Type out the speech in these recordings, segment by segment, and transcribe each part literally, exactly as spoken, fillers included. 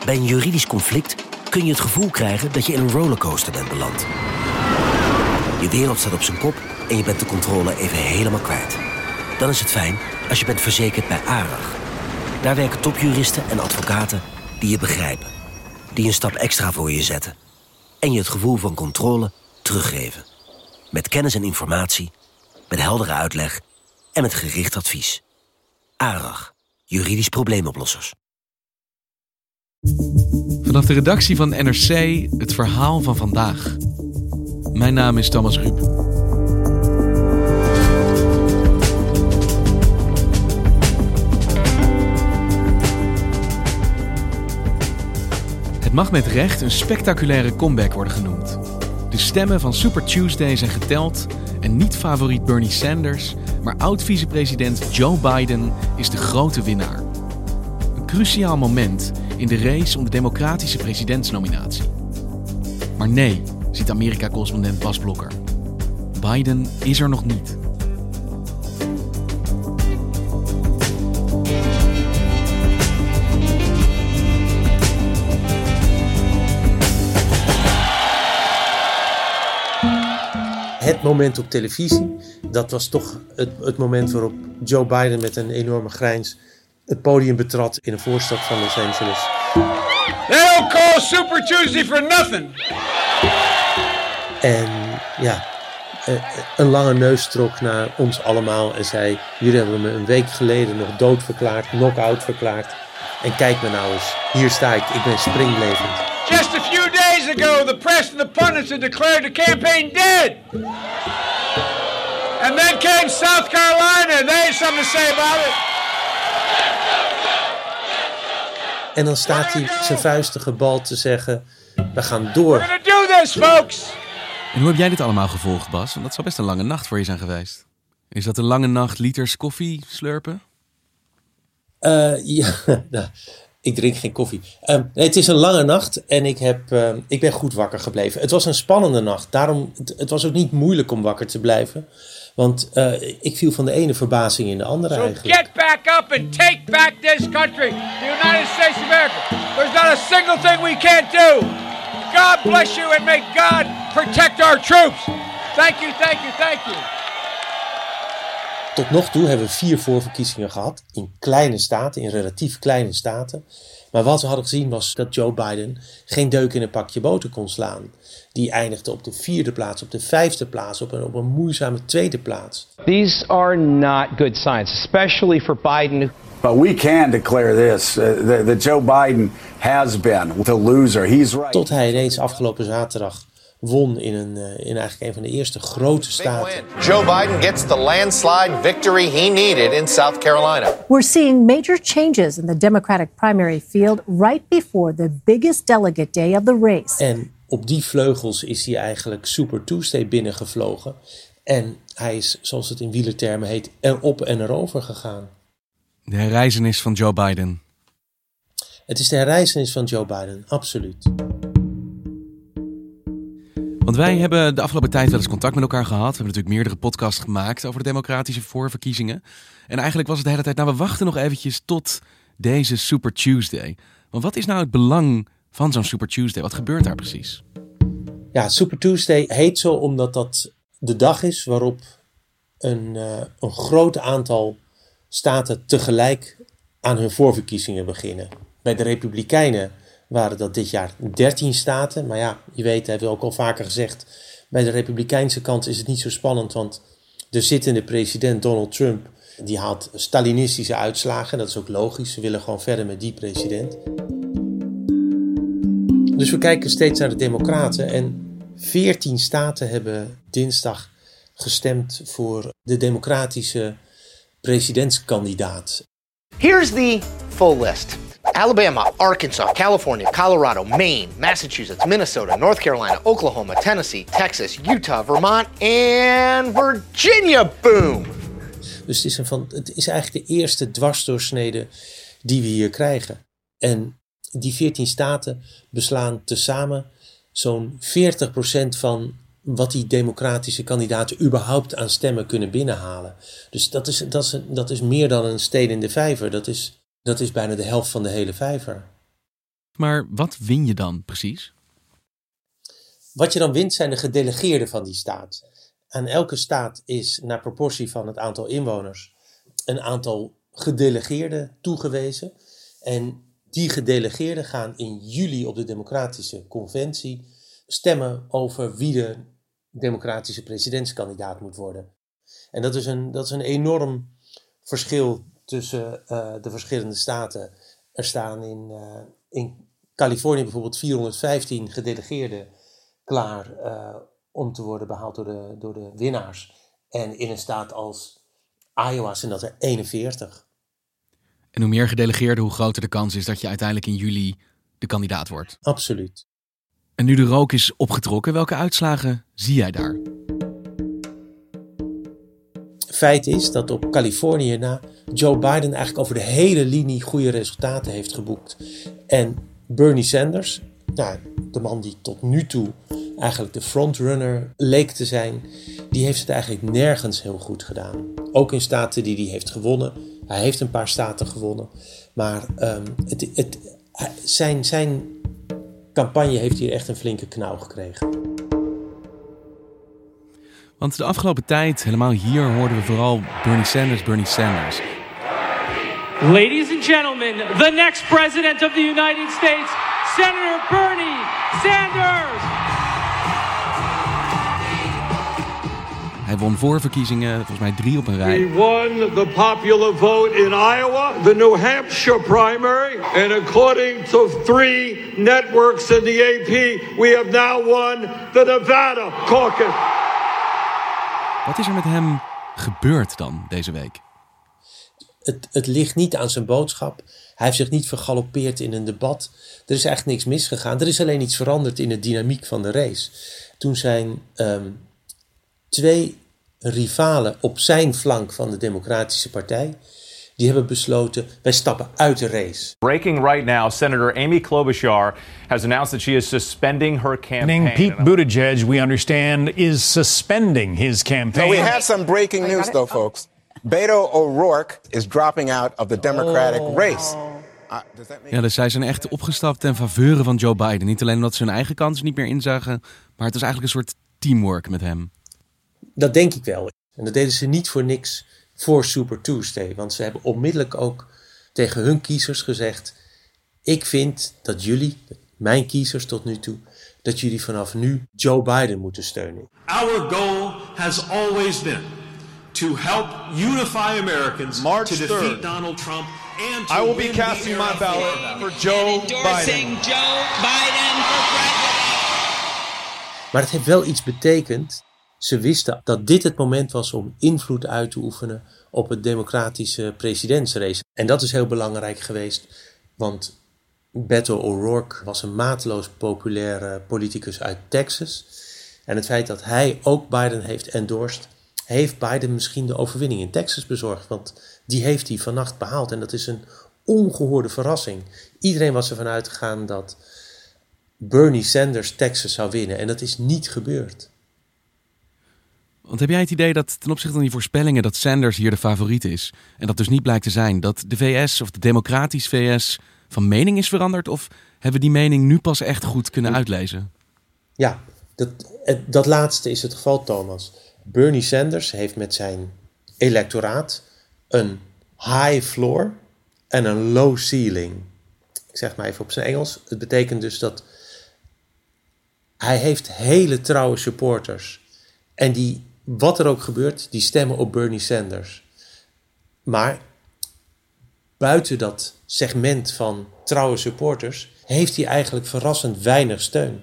Bij een juridisch conflict kun je het gevoel krijgen dat je in een rollercoaster bent beland. Je wereld staat op zijn kop en je bent de controle even helemaal kwijt. Dan is het fijn als je bent verzekerd bij ARAG. Daar werken topjuristen en advocaten die je begrijpen. Die een stap extra voor je zetten. En je het gevoel van controle teruggeven. Met kennis en informatie, met heldere uitleg en met gericht advies. ARAG, juridisch probleemoplossers. Vanaf de redactie van N R C het verhaal van vandaag. Mijn naam is Thomas Ruip. Het mag met recht een spectaculaire comeback worden genoemd. De stemmen van Super Tuesday zijn geteld en niet favoriet Bernie Sanders, maar oud-vicepresident Joe Biden is de grote winnaar. Een cruciaal moment in de race om de democratische presidentsnominatie. Maar nee, ziet Amerika-correspondent Bas Blokker. Biden is er nog niet. Het moment op televisie, dat was toch het, het moment waarop Joe Biden met een enorme grijns het podium betrad in een voorstad van Los Angeles. They don't call Super Tuesday for nothing. En ja, een lange neus trok naar ons allemaal en zei: jullie hebben me een week geleden nog dood verklaard, knock-out verklaard. En kijk me nou eens, hier sta ik, ik ben springlevend. Just a few days ago, the press and the pundits had declared the campaign dead. And then came South Carolina, and they had something to say about it. En dan staat hij zijn vuisten gebald te zeggen: we gaan door. We're gonna do this, folks! En hoe heb jij dit allemaal gevolgd, Bas? Want dat zou best een lange nacht voor je zijn geweest. Is dat een lange nacht liters koffie slurpen? Uh, ja, nou, ik drink geen koffie. Uh, nee, het is een lange nacht en ik, heb, uh, ik ben goed wakker gebleven. Het was een spannende nacht. Daarom, het, het was ook niet moeilijk om wakker te blijven. Want uh, ik viel van de ene verbazing in de andere so eigenlijk. Get back up and take back this country, the United States of America. There's not a single thing we can't do. God bless you and may God protect our troops. Thank you, thank you, thank you. Tot nog toe hebben we vier voorverkiezingen gehad in kleine staten, in relatief kleine staten. Maar wat we hadden gezien was dat Joe Biden geen deuk in een pakje boter kon slaan. Die eindigde op de vierde plaats, op de vijfde plaats, op een, op een moeizame tweede plaats. These are not good signs, especially for Biden. But we can declare this, uh, that, that Joe Biden has been the loser. He's right. Tot hij ineens afgelopen zaterdag won in, een, uh, in eigenlijk een van de eerste grote staten. Joe Biden gets the landslide victory he needed in South Carolina. We're seeing major changes in the Democratic primary field right before the biggest delegate day of the race. En op die vleugels is hij eigenlijk Super Tuesday binnengevlogen. En hij is, zoals het in wielertermen heet, erop en erover gegaan. De herrijzenis van Joe Biden. Het is de herrijzenis van Joe Biden, absoluut. Want wij hebben de afgelopen tijd wel eens contact met elkaar gehad. We hebben natuurlijk meerdere podcasts gemaakt over de democratische voorverkiezingen. En eigenlijk was het de hele tijd, nou we wachten nog eventjes tot deze Super Tuesday. Want wat is nou het belang van zo'n Super Tuesday? Wat gebeurt daar precies? Ja, Super Tuesday heet zo omdat dat de dag is waarop een, uh, een groot aantal staten tegelijk aan hun voorverkiezingen beginnen. Bij de Republikeinen waren dat dit jaar dertien staten. Maar ja, je weet, hebben we ook al vaker gezegd, bij de Republikeinse kant is het niet zo spannend, want de zittende president Donald Trump, die haalt Stalinistische uitslagen. Dat is ook logisch, ze willen gewoon verder met die president. Dus we kijken steeds naar de Democraten en veertien staten hebben dinsdag gestemd voor de democratische presidentskandidaat. Here's the full list. Alabama, Arkansas, California, Colorado, Maine, Massachusetts, Minnesota, North Carolina, Oklahoma, Tennessee, Texas, Utah, Vermont en Virginia. Boom! Dus het is, een van, het is eigenlijk de eerste dwarsdoorsnede die we hier krijgen. En die veertien staten beslaan tezamen zo'n veertig procent van wat die democratische kandidaten überhaupt aan stemmen kunnen binnenhalen. Dus dat is, dat is, dat is meer dan een steen in de vijver. Dat is, dat is bijna de helft van de hele vijver. Maar wat win je dan precies? Wat je dan wint zijn de gedelegeerden van die staat. Aan elke staat is naar proportie van het aantal inwoners een aantal gedelegeerden toegewezen. En die gedelegeerden gaan in juli op de Democratische Conventie stemmen over wie de democratische presidentskandidaat moet worden. En dat is een, dat is een enorm verschil tussen uh, de verschillende staten. Er staan in, uh, in Californië bijvoorbeeld vierhonderdvijftien gedelegeerden klaar uh, om te worden behaald door de, door de winnaars. En in een staat als Iowa zijn dat er eenenveertig. En hoe meer gedelegeerden, hoe groter de kans is dat je uiteindelijk in juli de kandidaat wordt. Absoluut. En nu de rook is opgetrokken, welke uitslagen zie jij daar? Feit is dat op Californië na Joe Biden eigenlijk over de hele linie goede resultaten heeft geboekt. En Bernie Sanders, nou, de man die tot nu toe eigenlijk de frontrunner leek te zijn, die heeft het eigenlijk nergens heel goed gedaan. Ook in staten die hij heeft gewonnen. Hij heeft een paar staten gewonnen. Maar um, het, het, zijn, zijn campagne heeft hier echt een flinke knauw gekregen. Want de afgelopen tijd, helemaal hier, hoorden we vooral Bernie Sanders, Bernie Sanders. Ladies and gentlemen, the next president of the United States, Senator Bernie Sanders. Hij won voorverkiezingen, volgens mij drie op een rij. We won the popular vote in Iowa, the New Hampshire primary, and according to three networks in the A P, we have now won the Nevada caucus. Wat is er met hem gebeurd dan deze week? Het, het ligt niet aan zijn boodschap. Hij heeft zich niet vergalopeerd in een debat. Er is eigenlijk niks misgegaan. Er is alleen iets veranderd in de dynamiek van de race. Toen zijn um, twee rivalen op zijn flank van de Democratische Partij, die hebben besloten, wij stappen uit de race. Breaking right now, Senator Amy Klobuchar has announced that she is suspending her campaign. Pete Buttigieg, we understand, is suspending his campaign. No, we have some breaking news, though, folks. Beto O'Rourke is dropping out of the Democratic oh. race. Uh, ja, dus zij zijn echt opgestapt ten faveur van Joe Biden. Niet alleen omdat ze hun eigen kansen niet meer inzagen, maar het was eigenlijk een soort teamwork met hem. Dat denk ik wel. En dat deden ze niet voor niks voor Super Tuesday. Want ze hebben onmiddellijk ook tegen hun kiezers gezegd, ik vind dat jullie, mijn kiezers tot nu toe, dat jullie vanaf nu Joe Biden moeten steunen. Our goal has always been to help unify Americans, March to defeat third. Donald Trump, and to I will win be casting my ballot for Joe Biden. Joe Biden for president. Maar het heeft wel iets betekend. Ze wisten dat dit het moment was om invloed uit te oefenen op het democratische presidentsrace. En dat is heel belangrijk geweest, want Beto O'Rourke was een mateloos populaire politicus uit Texas. En het feit dat hij ook Biden heeft endorsed, heeft Biden misschien de overwinning in Texas bezorgd. Want die heeft hij vannacht behaald en dat is een ongehoorde verrassing. Iedereen was ervan uitgegaan dat Bernie Sanders Texas zou winnen en dat is niet gebeurd. Want heb jij het idee dat ten opzichte van die voorspellingen dat Sanders hier de favoriet is en dat dus niet blijkt te zijn, dat de V S of de democratisch V S van mening is veranderd? Of hebben we die mening nu pas echt goed kunnen uitlezen? Ja, dat, dat laatste is het geval, Thomas. Bernie Sanders heeft met zijn electoraat een high floor en een low ceiling. Ik zeg maar even op zijn Engels. Het betekent dus dat hij heeft hele trouwe supporters. En die, wat er ook gebeurt, die stemmen op Bernie Sanders. Maar buiten dat segment van trouwe supporters heeft hij eigenlijk verrassend weinig steun.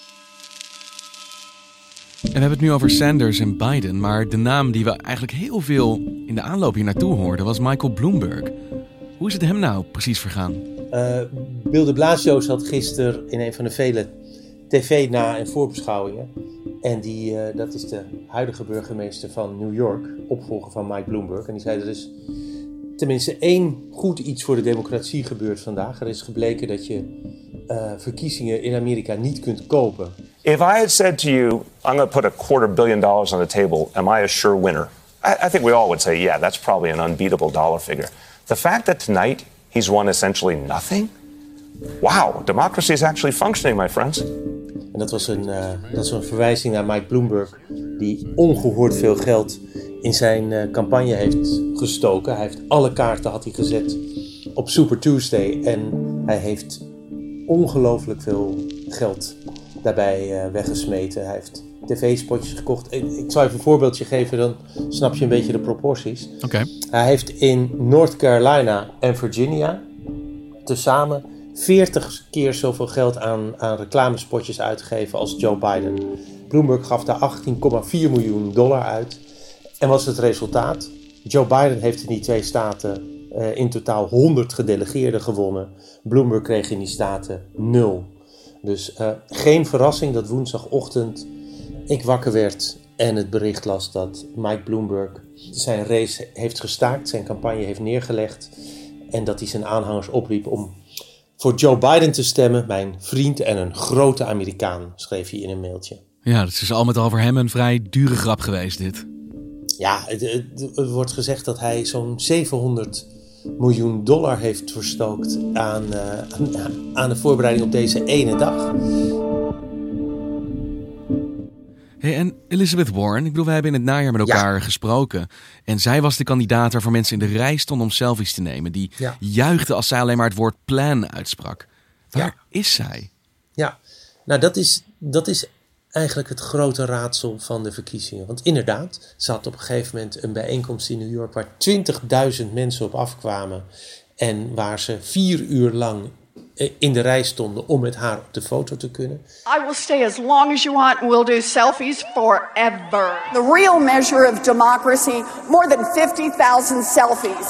En we hebben het nu over Sanders en Biden, maar de naam die we eigenlijk heel veel in de aanloop hier naartoe hoorden was Michael Bloomberg. Hoe is het hem nou precies vergaan? Uh, Bill de Blasio zat gisteren in een van de vele tv na- en voorbeschouwingen. En die, uh, dat is de huidige burgemeester van New York, opvolger van Mike Bloomberg. En die zei, er is tenminste één goed iets voor de democratie gebeurd vandaag. Er is gebleken dat je uh, verkiezingen in Amerika niet kunt kopen. If I had said to you, I'm going to put a quarter billion dollars on the table, am I a sure winner? I, I think we all would say, yeah, that's probably an unbeatable dollar figure. The fact that tonight he's won essentially nothing Wow, democracy is actually functioning, my friends. En dat was een, uh, dat is een verwijzing naar Mike Bloomberg, die ongehoord veel geld in zijn uh, campagne heeft gestoken. Hij heeft alle kaarten had hij gezet op Super Tuesday en hij heeft ongelooflijk veel geld daarbij uh, weggesmeten. Hij heeft tv-spotjes gekocht. Ik, ik zal even een voorbeeldje geven, dan snap je een beetje de proporties. Okay. Hij heeft in North Carolina en Virginia tezamen veertig keer zoveel geld aan, aan reclamespotjes uitgegeven als Joe Biden. Bloomberg gaf daar achttien komma vier miljoen dollar uit. En wat is het resultaat? Joe Biden heeft in die twee staten uh, in totaal honderd gedelegeerden gewonnen. Bloomberg kreeg in die staten nul. Dus uh, geen verrassing dat woensdagochtend ik wakker werd en het bericht las dat Mike Bloomberg zijn race heeft gestaakt, zijn campagne heeft neergelegd en dat hij zijn aanhangers opriep om voor Joe Biden te stemmen, mijn vriend en een grote Amerikaan, schreef hij in een mailtje. Ja, het is al met al voor hem een vrij dure grap geweest, dit. Ja, het, het, het wordt gezegd dat hij zo'n zevenhonderd miljoen dollar heeft verstookt aan, uh, aan, aan de voorbereiding op deze ene dag. Hey, en Elizabeth Warren, ik bedoel, wij hebben in het najaar met elkaar ja. gesproken. En zij was de kandidaat waarvoor mensen in de rij stonden om selfies te nemen. Die ja. juichten als zij alleen maar het woord plan uitsprak. Waar ja. is zij? Ja, nou dat is, dat is eigenlijk het grote raadsel van de verkiezingen. Want inderdaad, ze had op een gegeven moment een bijeenkomst in New York waar twintigduizend mensen op afkwamen. En waar ze vier uur lang in de rij stonden om met haar op de foto te kunnen. I will stay as long as you want and we'll do selfies forever. The real measure of democracy, more than fifty thousand selfies.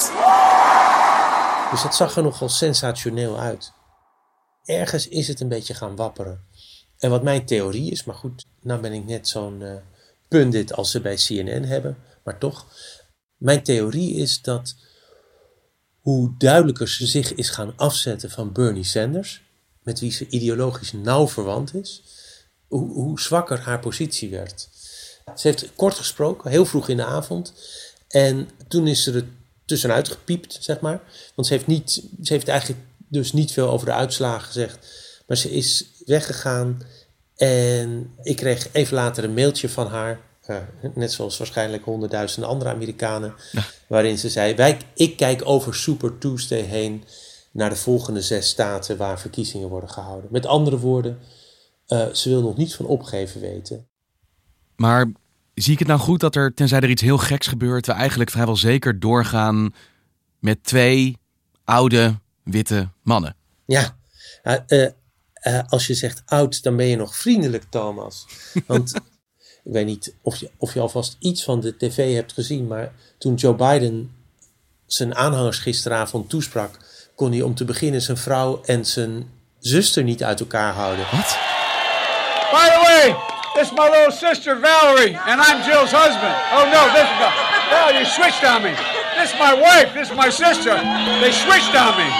Dus dat zag er nogal sensationeel uit. Ergens is het een beetje gaan wapperen. En wat mijn theorie is, maar goed, nou ben ik net zo'n uh, pundit als ze bij C N N hebben, maar toch. Mijn theorie is dat hoe duidelijker ze zich is gaan afzetten van Bernie Sanders, met wie ze ideologisch nauw verwant is, hoe, hoe zwakker haar positie werd. Ze heeft kort gesproken, heel vroeg in de avond, en toen is ze er tussenuit gepiept, zeg maar. Want ze heeft, niet, ze heeft eigenlijk dus niet veel over de uitslagen gezegd, maar ze is weggegaan en ik kreeg even later een mailtje van haar, Uh, net zoals waarschijnlijk honderdduizenden andere Amerikanen, ja. waarin ze zei, wij, ik kijk over Super Tuesday heen naar de volgende zes staten waar verkiezingen worden gehouden. Met andere woorden, uh, ze wil nog niets van opgeven weten. Maar zie ik het nou goed dat er, tenzij er iets heel geks gebeurt, we eigenlijk vrijwel zeker doorgaan met twee oude, witte mannen? Ja, uh, uh, uh, als je zegt oud, dan ben je nog vriendelijk, Thomas. Want ik weet niet of je, of je alvast iets van de tv hebt gezien, maar toen Joe Biden zijn aanhangers gisteravond toesprak, kon hij om te beginnen zijn vrouw en zijn zuster niet uit elkaar houden. Wat? By the way, this is my little sister Valerie, and I'm Jill's husband. Oh no, this is the, oh, you switched on me. This is my wife, this is my sister. They switched on me.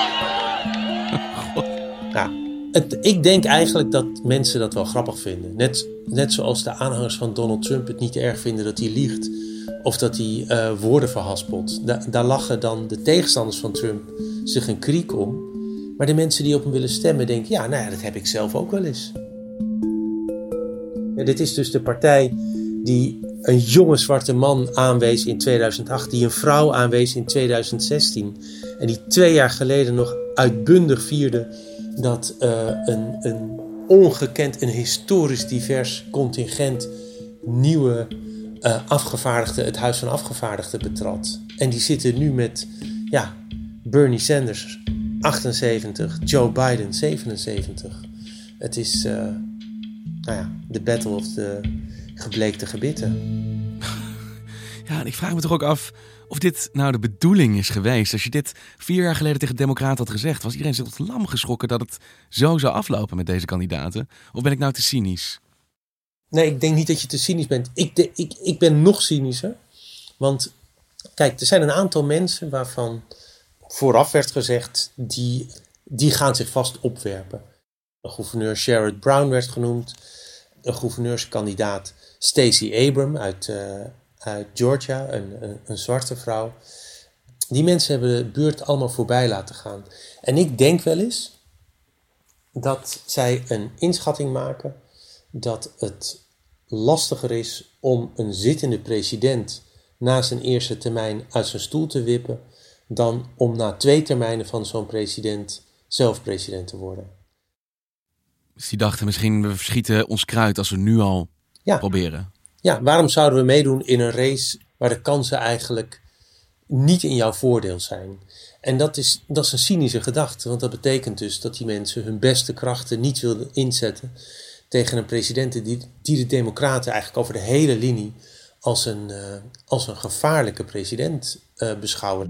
Ja, het, ik denk eigenlijk dat mensen dat wel grappig vinden. Net, net zoals de aanhangers van Donald Trump het niet erg vinden dat hij liegt of dat hij uh, woorden verhaspelt. Da, daar lachen dan de tegenstanders van Trump zich een kriek om. Maar de mensen die op hem willen stemmen denken, ja, nou ja, dat heb ik zelf ook wel eens. Ja, dit is dus de partij die een jonge zwarte man aanwees in tweeduizend acht, die een vrouw aanwees in tweeduizend zestien en die twee jaar geleden nog uitbundig vierde dat uh, een, een ongekend, een historisch divers contingent nieuwe uh, afgevaardigden het Huis van Afgevaardigden betrad. En die zitten nu met ja, Bernie Sanders achtenzeventig, Joe Biden zevenenzeventig. Het is uh, nou ja, de battle of de gebleekte gebitten. Ja, en ik vraag me toch ook af of dit nou de bedoeling is geweest. Als je dit vier jaar geleden tegen de Democraten had gezegd, was iedereen zich tot lam geschrokken dat het zo zou aflopen met deze kandidaten? Of ben ik nou te cynisch? Nee, ik denk niet dat je te cynisch bent. Ik, de, ik, ik ben nog cynischer. Want kijk, er zijn een aantal mensen waarvan vooraf werd gezegd, die, die gaan zich vast opwerpen. Een gouverneur Sherrod Brown werd genoemd. Een gouverneurskandidaat Stacey Abrams uit, uh, uit Georgia, een, een, een zwarte vrouw. Die mensen hebben de beurt allemaal voorbij laten gaan. En ik denk wel eens dat zij een inschatting maken dat het lastiger is om een zittende president na zijn eerste termijn uit zijn stoel te wippen dan om na twee termijnen van zo'n president zelf president te worden. Dus die dachten misschien, we verschieten ons kruid als we nu al ja. proberen. Ja, waarom zouden we meedoen in een race waar de kansen eigenlijk niet in jouw voordeel zijn? En dat is, dat is een cynische gedachte, want dat betekent dus dat die mensen hun beste krachten niet wilden inzetten tegen een president die, die de democraten eigenlijk over de hele linie als een, uh, als een gevaarlijke president uh, beschouwen.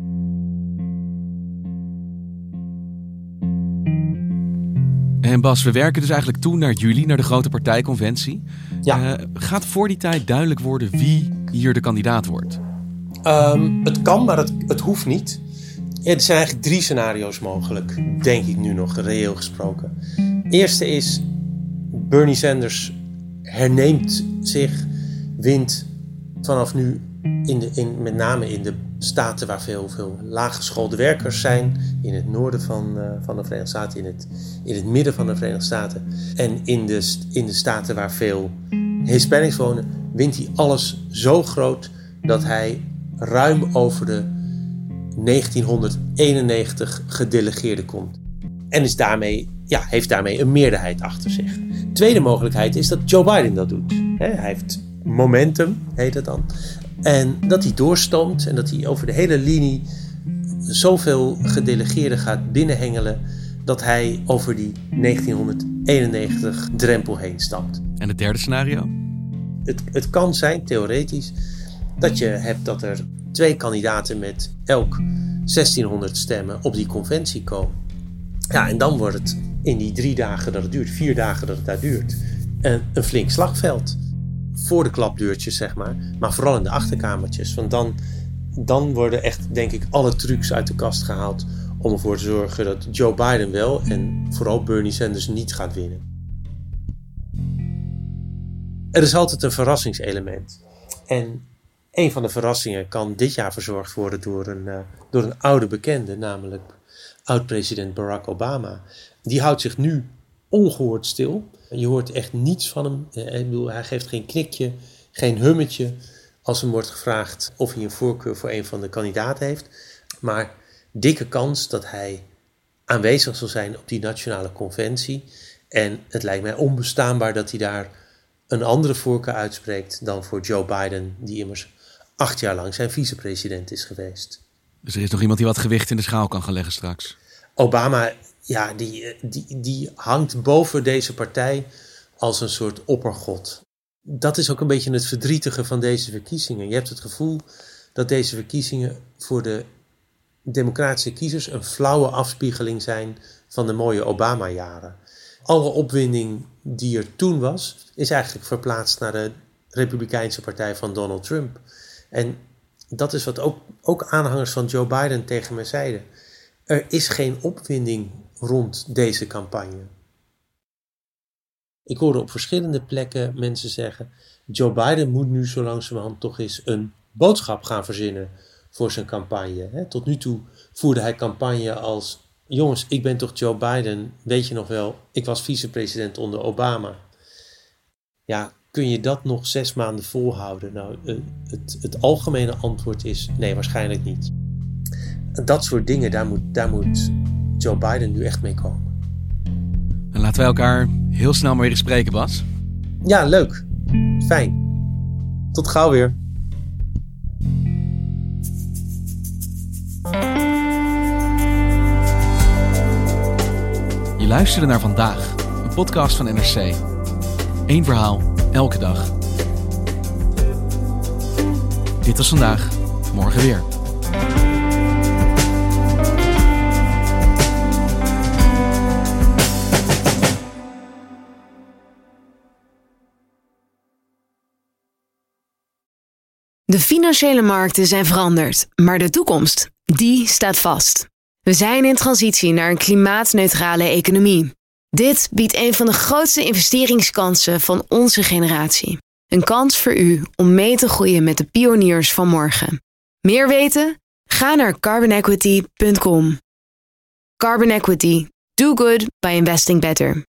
En Bas, we werken dus eigenlijk toe naar juli, naar de grote partijconventie. Ja. Uh, gaat voor die tijd duidelijk worden wie hier de kandidaat wordt? Um, het kan, maar het, het hoeft niet. Ja, er zijn eigenlijk drie scenario's mogelijk, denk ik nu nog, reëel gesproken. Eerste is, Bernie Sanders herneemt zich, wint vanaf nu, in de, in, met name in de staten waar veel, veel laaggeschoolde werkers zijn, in het noorden van, uh, van de Verenigde Staten, in het, in het midden van de Verenigde Staten en in de, in de staten waar veel Hispanics wonen, wint hij alles zo groot dat hij ruim over de negentienhonderdeenennegentig gedelegeerden komt. En is daarmee, ja, heeft daarmee een meerderheid achter zich. Tweede mogelijkheid is dat Joe Biden dat doet. He, hij heeft momentum, heet het dan. En dat hij doorstoomt en dat hij over de hele linie zoveel gedelegeerden gaat binnenhengelen dat hij over die negentienhonderdeenennegentig drempel heen stapt. En het derde scenario? Het, het kan zijn, theoretisch, dat je hebt dat er twee kandidaten met elk zestienhonderd stemmen op die conventie komen. Ja, en dan wordt het in die drie dagen dat het duurt, vier dagen dat het daar duurt, een, een flink slagveld. Voor de klapdeurtjes, zeg maar, maar vooral in de achterkamertjes. Want dan, dan worden echt, denk ik, alle trucs uit de kast gehaald om ervoor te zorgen dat Joe Biden wel en vooral Bernie Sanders niet gaat winnen. Er is altijd een verrassingselement. En een van de verrassingen kan dit jaar verzorgd worden door een, uh, door een oude bekende, namelijk oud-president Barack Obama. Die houdt zich nu ongehoord stil. Je hoort echt niets van hem. Ik bedoel, hij geeft geen knikje, geen hummetje als hem wordt gevraagd of hij een voorkeur voor een van de kandidaten heeft. Maar dikke kans dat hij aanwezig zal zijn op die nationale conventie. En het lijkt mij onbestaanbaar dat hij daar een andere voorkeur uitspreekt dan voor Joe Biden, die immers acht jaar lang zijn vicepresident is geweest. Dus er is nog iemand die wat gewicht in de schaal kan gaan leggen straks? Obama, ja, die, die, die hangt boven deze partij als een soort oppergod. Dat is ook een beetje het verdrietige van deze verkiezingen. Je hebt het gevoel dat deze verkiezingen voor de democratische kiezers een flauwe afspiegeling zijn van de mooie Obama-jaren. Alle opwinding die er toen was, is eigenlijk verplaatst naar de Republikeinse partij van Donald Trump. En dat is wat ook, ook aanhangers van Joe Biden tegen me zeiden. Er is geen opwinding rond deze campagne. Ik hoorde op verschillende plekken mensen zeggen, Joe Biden moet nu zo langzamerhand toch eens een boodschap gaan verzinnen voor zijn campagne. Tot nu toe voerde hij campagne als, jongens, ik ben toch Joe Biden, weet je nog wel, ik was vicepresident onder Obama. Ja, kun je dat nog zes maanden volhouden? Nou, het, het algemene antwoord is nee, waarschijnlijk niet. Dat soort dingen, daar moet, daar moet Joe Biden nu echt mee komen. En laten wij elkaar heel snel maar weer eens spreken, Bas. Ja, leuk. Fijn. Tot gauw weer. Je luisterde naar Vandaag, een podcast van N R C. Eén verhaal, elke dag. Dit was Vandaag, morgen weer. De financiële markten zijn veranderd, maar de toekomst, die staat vast. We zijn in transitie naar een klimaatneutrale economie. Dit biedt een van de grootste investeringskansen van onze generatie. Een kans voor u om mee te groeien met de pioniers van morgen. Meer weten? Ga naar carbon equity punt com. Carbon Equity, Do good by investing better.